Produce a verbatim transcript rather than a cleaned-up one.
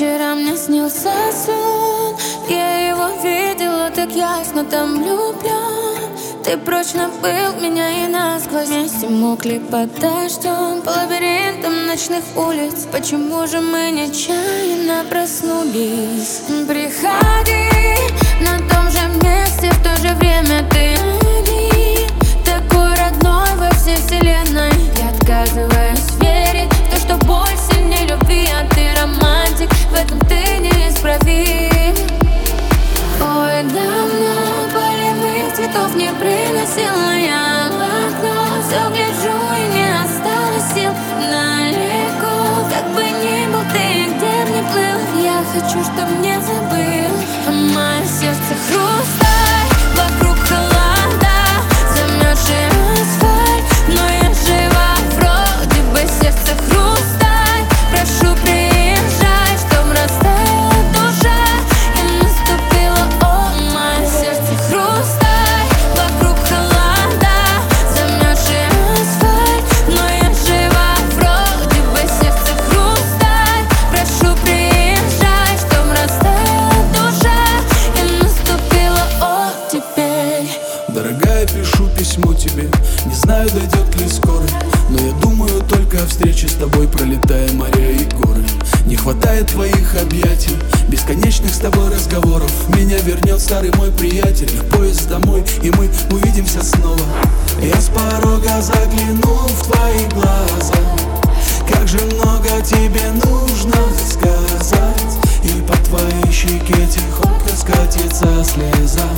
Вчера мне снился сон, я его видела так ясно, там влюблен. Ты прочно был меня и насквозь. Вместе мокли под дождем по лабиринтам ночных улиц. Почему же мы нечаянно проснулись? Приходи на том же месте, в то же время ты один, такой родной во всей вселенной. Я отказываюсь верить в то, что боль сильнее любви, а ты романтик, в этом ты неисправим. Ой, давно полевых цветов не приносила я в окно. Все гляжу и не осталось сил далеко. Как бы ни был ты, где б ни плыл, я хочу, чтоб не забыл. А мое сердце хрусталь, вокруг холода, замерзший асфальт, но я жива, вроде бы сердце хрусталь. Прошу, приезжай, чтоб растаяла душа и наступила, о, мое сердце хрусталь, вокруг холода, замерзший асфальт, но я жива, вроде бы сердце хрусталь. Прошу, приезжай, чтоб растаяла душа и наступила, о, теперь. Дорогая, пишу письмо тебе, не знаю, дойдет ли скоро, но я думаю только о встрече с тобой, пролетая моря и горы. Не хватает твоих объятий, бесконечных с тобой разговоров. Меня вернет старый мой приятель, поезд домой, и мы увидимся снова. Я с порога загляну в твои глаза, как же много тебе нужно сказать, и по твоей щеке тихонько скатится слеза.